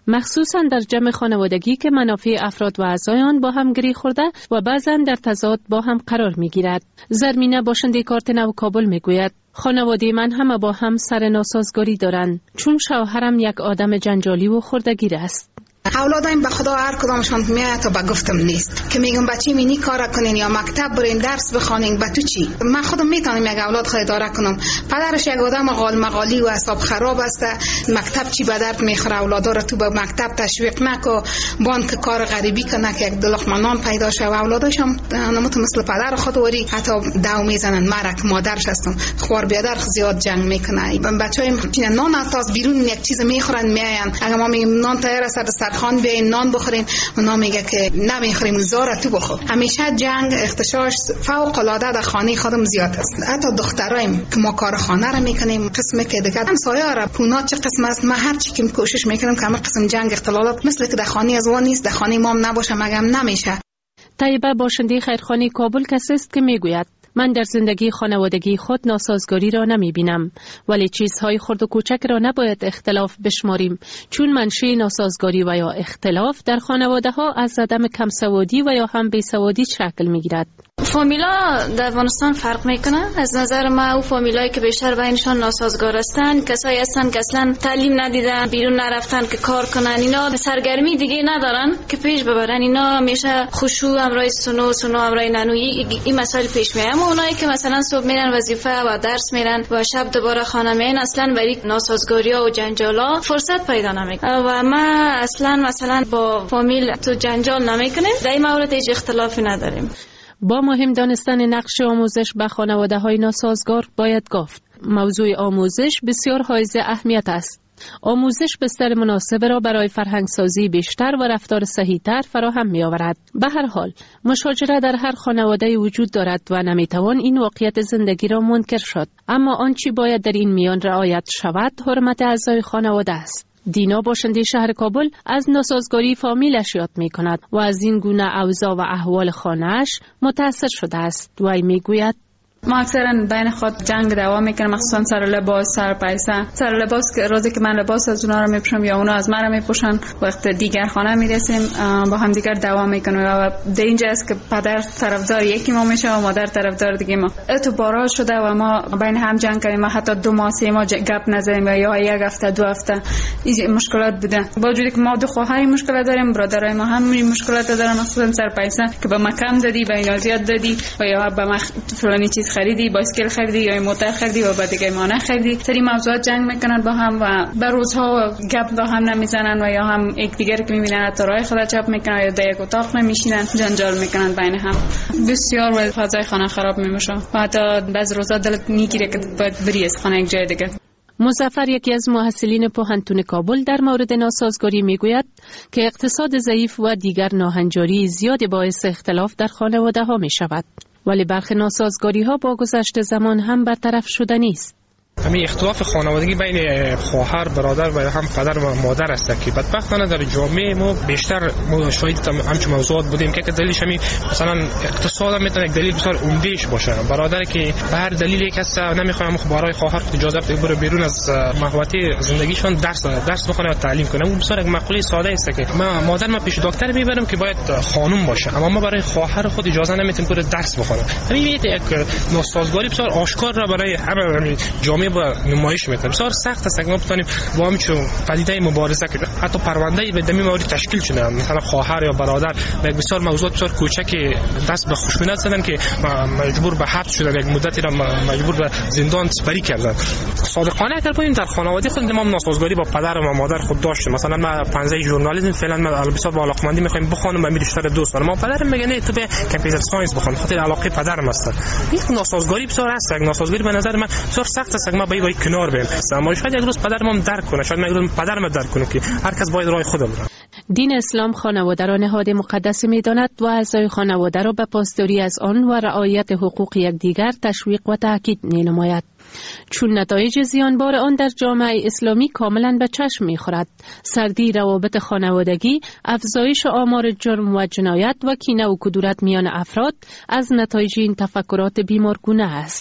Speaker 24: مخصوصاً در جمع خانوادگی که منافع افراد و اعضای آن با هم گره خورده و بعضاً در تضاد با هم قرار می‌گیرد. زرمینه باشنده کارت نو کابل می‌گوید خانواده من همه با هم سر ناسازگاری دارند چون شوهرم یک آدم جنجالی و خردگیر است.
Speaker 21: اولادایم به خدا هر کدامشان میاد تا به گفتم نیست که میگم بچه مینی کار کنین یا مکتب برین درس بخونین به تو چی. من خودم میتونم یک اولاد خود اداره کنم. پدرش یک آدم قال مقالی و حساب خراب است. مکتب چی به درد میخوره اولادا رو تو به مکتب تشویق نکو بانک کار غریبی کنه که یک دلخمه نان پیدا شه و اولاداش هم نموت مثل پدر خود وری حتی دو میزنن. مرک مادرش هستم خوار بیادر زیاد جنگ میکنه. بچه‌ایم نان از بیرون یک چیز میخورن میاین اگه ما میگیم نان تیار است خان بیاین نان بخورین اونا میگه که نمیخوریم زار تو بخور. همیشه جنگ اختشاش فوق العاده در خانه خودم زیاد است. حتی دخترایم که ما کار خانه را میکنیم قسمی که دیگه همسایه را پونا چه قسم است ما هر چی که کوشش میکنیم که همه قسم جنگ اختلالات مثل که در خانه از وان نیست در خانه ما نباشه مگم نمیشه.
Speaker 24: طیبه باشنده خیرخانه کابل کسی است که میگوید من در زندگی خانوادگی خود ناسازگاری را نمی بینم ولی چیزهای خرد و کوچک را نباید اختلاف بشماریم چون منشأ ناسازگاری و یا اختلاف در خانواده ها از عدم کمسوادی و یا هم بیسوادی شکل می گیرد.
Speaker 2: فامیلا در افغانستان فرق میکنه. از نظر ما او فامیلایی که بیشتر بینشان ناسازگار هستند کسایی هستند که اصلا تعلیم ندیدن بیرون نرفتن که کار کنن اینا سرگرمی دیگه ندارن که پیش ببرن. اینا همیشه خشوع همراه سنو همراه ننویی این مسائل پیش میاد. اما اونایی که مثلا صبح میرن وظیفه و درس میرن و شب دوباره خانه میان اصلا برای ناسازگاری‌ها و جنجالا فرصت پیدا نمیکنن و ما اصلا مثلا با فامیل تو جنجال نمیکنیم. در این مورد هیچ اختلافی نداریم.
Speaker 24: با مهم دانستن نقش آموزش به خانواده‌های ناسازگار باید گفت موضوع آموزش بسیار حائز اهمیت است. آموزش بستر مناسب را برای فرهنگسازی بیشتر و رفتار صحیح‌تر فراهم می‌آورد. به هر حال مشاجره در هر خانواده وجود دارد و نمی‌توان این واقعیت زندگی را منکر شد. اما آنچه باید در این میان رعایت شود حرمت اعضای خانواده است. دینا باشنده شهر کابل از ناسازگاری فامیلش یاد می کند و از این گونه اوضاع و احوال خانه‌اش متأثر شده است. وی می گوید
Speaker 3: ما اکثرا بین خود جنگ دوام میکنیم مخصوصا سر لباس سر پیسه. سر لباس که روزی که من لباس از اونا رو میپوشم یا اونا از من رو میپوشن وقت دیگر خانه میرسیم با هم دیگر دوام میکنیم و در اینجا است که پدر طرفدار یکی ما میشه و مادر طرفدار دیگه ما. اعتبارات شده و ما بین هم جنگ کردیم و حتی 2 ماه 3 ماه گپ نزدیم یا 1 هفته 2 هفته این مشکلات بوده. با وجودی که ما 2 خواهر مشکلات داریم برادرای ما هم مشکلات دارن مخصوصا سر پیسه که به مکم دادی به اینا زیاد دادی و یا به ما فلانی چیز خریدی بایسکل خریدی یا موتور خریدی و بعد دیگه ما نخریدی. سری موضوعات جنگ میکنن با هم و به روزها گپ با هم نمیزنن و یا هم یکدیگر که میبینن تا راه خود چپ میکنن یا در یک اتاق نمیشینن جنجال میکنن بین هم. بسیار و فضای خانه خراب میشه و حتی بعض روزا دلت میگیره که باید بری از خانه یک جای دیگه.
Speaker 24: مظفر یکی از محصلین پوهنتون کابل در مورد ناسازگاری میگوید که اقتصاد ضعیف و دیگر ناهنجاری زیاد باعث اختلاف در خانواده ها می شود. ولی برخی ناسازگاری ها با گذشت زمان هم برطرف شده نیست.
Speaker 22: همین اختلاف خانوادگی بین خواهر برادر و هم پدر و مادر است که بدبختانه در جامعه ما بیشتر شاهد همچین موضوعات بودیم که دلیلش همین مثلا اقتصاد میتونه یک دلیل بسیار عمدهش باشه. برادر که به هر دلیلی کس نمیخواد برای خواهر خود اجازه بده بره بیرون از محوطه زندگیشون درس بخونه و تعلیم کنه. اون بسیار یک مقوله ساده است که مادر ما پیش دکتر میبرم که باید خانم باشه اما ما برای خواهر خود اجازه نمیتیم که درس بخونه. همین یک ناسازگاری بسیار آشکار را برای همه جامعه با نمایش میکنه. بسیار سخت است که ما بتونیم با همین پدیده مبارزه کنیم. حتی پرونده به دمی مورد تشکیل شده مثلا خواهر یا برادر یک بسیار موضوع بسیار کوچک دست به خشونت زدن که مجبور به حبس شدن یک مدتی را مجبور به زندان سپری کردن. صادقانه اگر بگیم در خانواده خود ما ناسازگاری با پدر و مادر خود داشتیم. مثلا ما 15 ژورنالیسم فعلا ما بسیار با علاقمندی میخوایم بخونم و بیشتر دوست دارم. ما پدرم میگه نه تو به کامپیوتر ساینس بخون خاطر علاقه پدرم است. این ناسازگاری بسیار است. ناسازگاری به نظر من بسیار سخت است. ما باید کنار بریم. اما شاید یک روز پدرم درک کنه. شاید یک روز پدرم درک کنه که هر کس باید راه خود بره.
Speaker 24: دین اسلام خانواده را نهاد مقدس می‌داند و اعضای خانواده را به پاسداری از آن و رعایت حقوق یکدیگر تشویق و تاکید می‌نماید. چون نتایج زیانبار آن در جامعه اسلامی کاملا به چشم می‌خورد. سردی روابط خانوادگی، افزایش آمار جرم و جنایت و کینه و کدورت میان افراد از نتایج این تفکرات بیمارگونه است.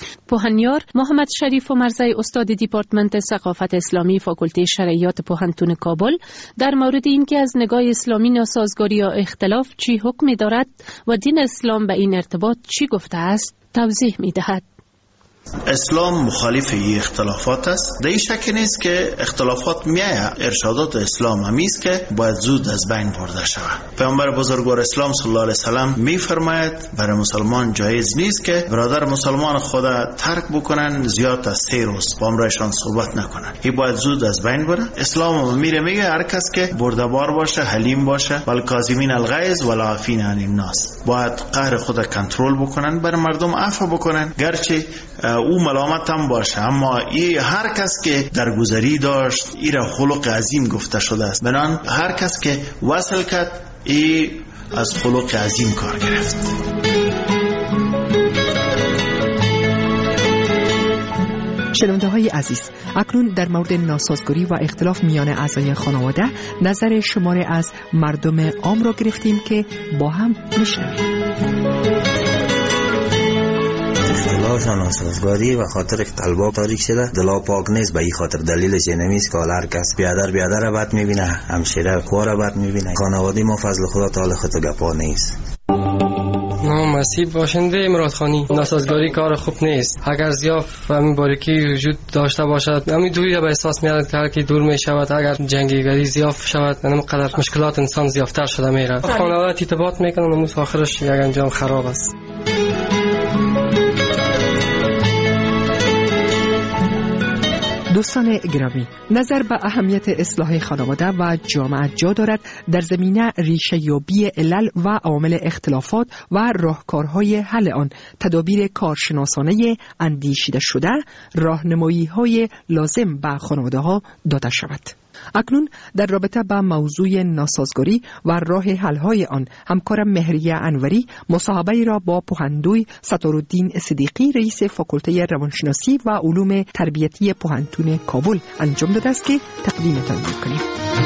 Speaker 24: پوهنیار محمد شریف و مرزی استاد دیپارتمنت ثقافت اسلامی فاکولته شرعیات پوهنتون کابل در مورد اینکه از نگاه اسلامی ناسازگاری یا اختلاف چی حکمی دارد و دین اسلام به این ارتباط چی گفته است توضیح می دهد.
Speaker 4: اسلام مخالف این اختلافات است. در این شک نیست که اختلافات میایه. ارشادات اسلام همی است که باید زود از بین برده شود. پیامبر بزرگوار اسلام صلی الله علیه وسلم میفرماید برای مسلمان جایز نیست که برادر مسلمان خود ترک بکنن زیاد از 3 روز با همراهشان صحبت نکنن. این باید زود از بین بره. اسلام میگه هر کس که بردبار باشه، حلیم باشه، والکاظمین الغیظ والعافین عن الناس، باید قهر خود کنترل بکنن، بر مردم عفو بکنن، گرچه او ملامت هم باشه، اما این هر کس که درگذری داشت این را خلق عظیم گفته شده است. بنان هر کس که وصل کرد این از خلق عظیم کار گرفت.
Speaker 20: شنونده های عزیز، اکنون در مورد ناسازگاری و اختلاف میان اعضای خانواده نظر شماری از مردم عام را گرفتیم که با هم میشنویم.
Speaker 7: اختلاف و ناسازگاری و خاطر قلبا تاریک شده، دلا پاک نیست. به این خاطر دلیلش نمیست که هر کس بیادر را بد میبینه، همشیره کور را بد میبینه. خانواده ما فضل خدا تعالی خود گپا نیست.
Speaker 8: نام مسیح باشنده مرادخانی. ناسازگاری کار خوب نیست. اگر زیاف و همین باریکی وجود داشته باشد، همین دوری به احساس میاد که هر کی دور میشود، اگر جنگیگری زیاف شود، اینقدر مشکلات انسان زیافتر شده میره. خانواده ارتباط میکنن و آخرش یک انجام خراب است.
Speaker 20: دوستان گرامی، نظر به اهمیت اصلاح خانواده و جامعه جا دارد در زمینه ریشه یابی علل و عوامل اختلافات و راهکارهای حل آن، تدابیر کارشناسانه اندیشیده شده، راهنمایی‌های لازم به خانواده‌ها داده شود. اکنون در رابطه با موضوع ناسازگاری و راه حل‌های آن، همکارم مهریه انوری مصاحبه را با پوهندوی ستارالدین صدیقی رئیس فاکولته روانشناسی و علوم تربیتی پوهنتون کابل انجام داده است که تقدیمتان می‌کنیم.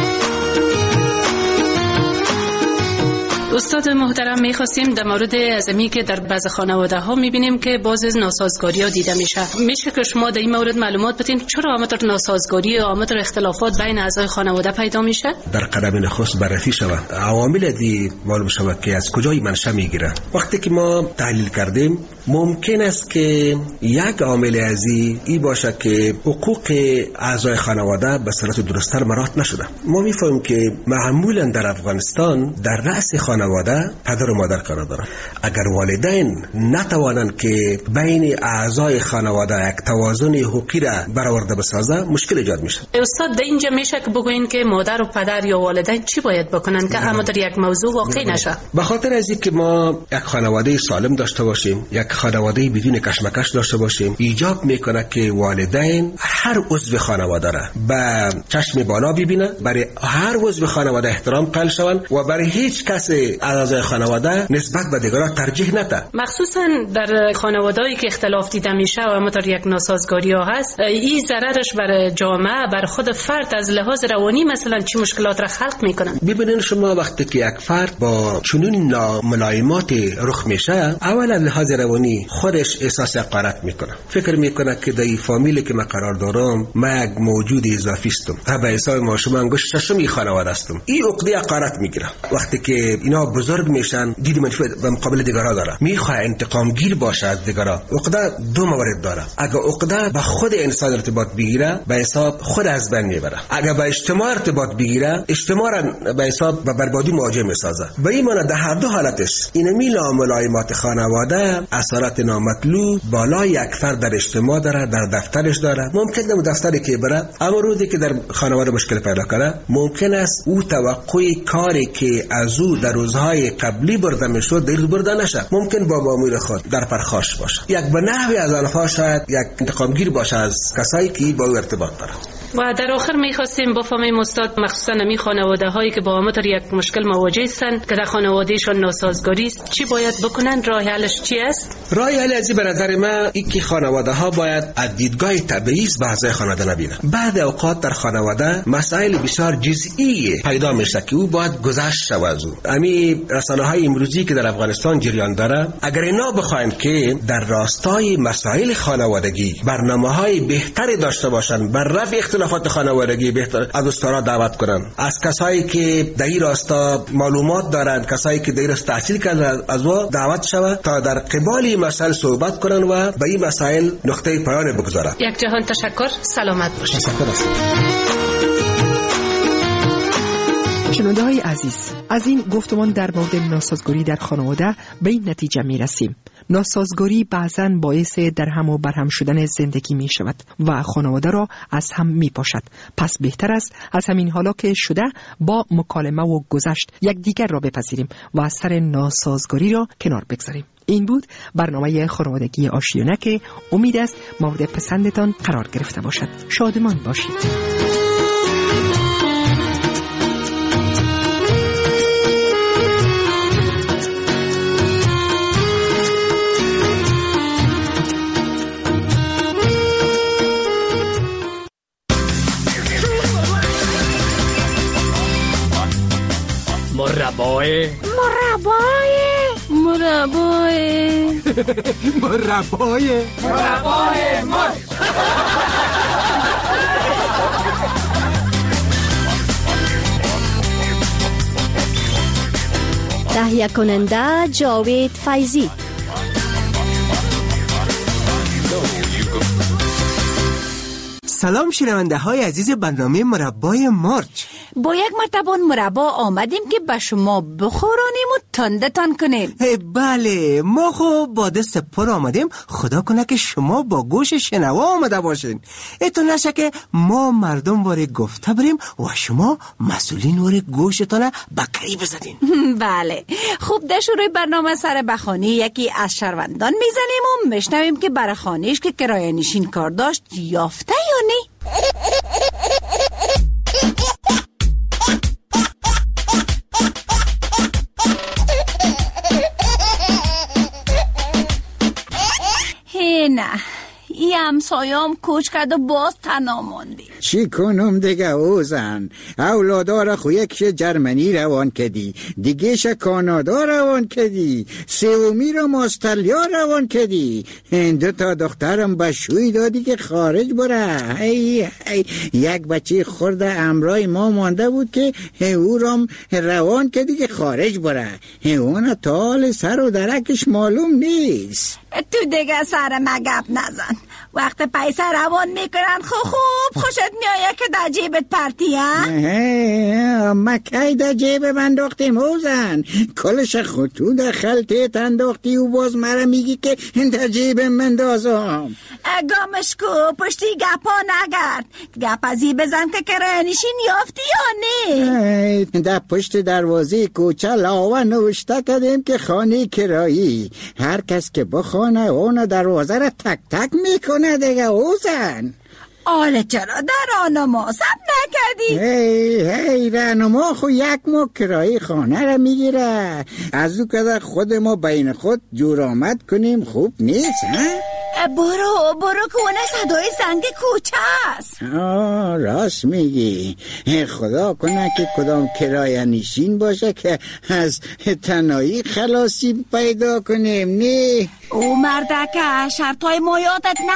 Speaker 24: استاد محترم، میخواستیم در مورد ازمی که در بعض خانواده ها میبینیم که باز ناسازگاری ها دیده میشه که شما در این مورد معلومات بدین چرا آمدر ناسازگاری و آمدر اختلافات بین اعضای خانواده پیدا میشه؟
Speaker 23: در قدم نخست بررسی شود عوامل دی معلوم شود که از کجای منشأ میگیره. وقتی که ما تحلیل کردیم ممکن است که یک عامل ازی ای باشه که حقوق اعضای خانواده به صورت درست‌تر مراعات نشده. ما میفهمیم که معمولا در افغانستان در رأس خانواده پدر و مادر قرار دارند. اگر والدین نتوانند که بین اعضای خانواده یک توازن حقوقی را برآورده بسازه، مشکل ایجاد میشه.
Speaker 24: استاد در اینجا میشه که بگوین که مادر و پدر یا والدین چی باید بکنن که اما در یک موضوع واقع نشه؟
Speaker 23: به خاطر از اینکه ما یک خانواده سالم داشته باشیم، یک خانواده بدون کشمکش داشته باشیم، ایجاب میکنه که والدین هر عضو خانواده را به چشم بالا ببینن، برای هر عضو خانواده احترام قائل شوند و برای هیچ کس اعضای خانواده نسبت به دیگران ترجیح نده.
Speaker 24: مخصوصا در خانواده‌ای که اختلاف دیده میشه و همونطور یک ناسازگاری ها هست، این ضررش بر جامعه، بر خود فرد از لحاظ روانی مثلا چی مشکلات را خلق میکنن؟
Speaker 23: ببینید شما وقتی که یک فرد با چنین ناملایمات رخ میشه، اول از لحاظ روانی خودش احساس حقارت میکنه، فکر میکنه که در این فامیلی که من قرار دارم من یک موجود اضافی هستم، به حساب ما شما انگشت ششمی خانواده هستم. این عقده حقارت میگیره. وقتی که اینا بزرگ میشن دید منفی به مقابل دیگران داره، میخواد انتقام گیر باشه از دیگران. عقده دو موارد داره. اگه عقده به خود انسان ارتباط بگیره به حساب خود از بین میبره. اگه به اجتماع ارتباط بگیره اجتماع را به حساب به بربادی مواجه میسازه. به این معنی در هر دو حالتش اینمی ناملایمات خانواده اثرات نامطلوب بالای یک فرد در اجتماع داره، در دفترش داره. ممکن است دفتری که بره اما روزی که در خانواده مشکل پیدا کنه ممکن است او توقع کاری که از او در روزهای قبلی برده میشد در برده نشه. ممکن با مامور خود در پرخاش باشه. یک به نحوی از آنها شاید یک انتقامگیر باشه از کسایی که با او ارتباط داره.
Speaker 24: و در آخر می‌خواستیم بفهمیم استاد مخصوصا می خانواده هایی که با همطور یک مشکل مواجه هستند که در خانوادهشان ناسازگاری است چی باید بکنن؟ راه حلش چی است؟
Speaker 23: راه حل از به نظر من اینکه خانواده ها باید از دیدگاه تبعیض به اعضای خانواده نبینن. بعد اوقات در خانواده مسائل بسیار جزئی پیدا میشه که او باید گذشت شود از او. امی رسانه‌های امروزی که در افغانستان جریان داره اگر اینا بخواین که در راستای مسائل خانوادگی برنامه‌های بهتری داشته باشن بر رفع اختلافات خانوادگی بهتر از استاد دعوت کنن، از کسایی که در این راستا معلومات دارند، کسایی که در این راستا تحصیل کردن از او دعوت شود تا در قبال مسائل صحبت کنن و به این مسائل نقطه پایان بگذارن.
Speaker 24: یک جهان تشکر، سلامت باشید.
Speaker 20: شنونده‌های عزیز، از این گفتمان در مورد ناسازگاری در خانواده به این نتیجه می رسیم. ناسازگاری بعضاً باعث در هم و برهم شدن زندگی می شود و خانواده را از هم می پاشد. پس بهتر است از همین حالا که شده با مکالمه و گذشت یکدیگر را بپذیریم و از سر ناسازگاری را کنار بگذاریم. این بود برنامه خانوادگی آشیانه که امید است مورد پسندتان قرار گرفته باشد. شادمان باشید.
Speaker 18: مربای
Speaker 16: تهیه کننده جاوید فیضی.
Speaker 11: سلام شنونده های عزیز برنامه مربای مارچ.
Speaker 12: با یک مرتبه مربا آمدیم که به شما بخورانیم و تندتان کنیم.
Speaker 11: بله، ما خب با دست پر آمدیم، خدا کنه که شما با گوش شنوا آمده باشین. اتو نشه که ما مردم واره گفته بریم و شما مسئولین واره گوشتانه بکری بزنین.
Speaker 12: بله، خوب در شروع برنامه سر بخانی یکی از شهروندان میزنیم و میشنویم که برای خانهش که کرایه نشین کار داشت یافته یا نه. نه ای همسایام کوچ کرد و باز تنها ماندی.
Speaker 13: چی کنم دیگه اوزن؟ اولادا را خو یکش جرمنی روان کدی، دیگهش کانادا روان کدی، سومی را استرالیا روان کدی، دو تا دخترم بشوی دادی که خارج بره. یک بچه خورده امرای ما مانده بود که او را روان کدی که خارج بره. اون تال سر و درکش معلوم نیست.
Speaker 12: تو دیگه سر مگب نزن. وقت پیسه روان میکنن خوب خوشت میایه که در جیبت پرتی ها؟
Speaker 13: مکی در جیب من انداختی موزن، کلش خودتو در خلطه انداختی و باز مرا میگی که در جیب من دازم.
Speaker 12: گامش کو پشتی گپا نگرد، گپ ازی بزن که کرایه نشین یافتی یا نه؟
Speaker 13: در پشت دروازه کوچه لاوه نوشته کردیم که خانه کرایی، هر کس که بخوانه اون دروازه را تک تک میکنه دیگه اوزن.
Speaker 12: آله چرا در رانما سب نکردی؟
Speaker 13: هی رانما خو یک ماه کرایه خانه را میگیره، از او که خود ما بین خود جور آمد کنیم خوب نیست ها؟
Speaker 12: برو که اونه صدای زنگ کوچه است.
Speaker 13: راست میگی، خدا کنه که کدام کرایه نشین باشه که از تنهایی خلاصی پیدا کنیم. نه
Speaker 12: او مردکه شرطای ما یادت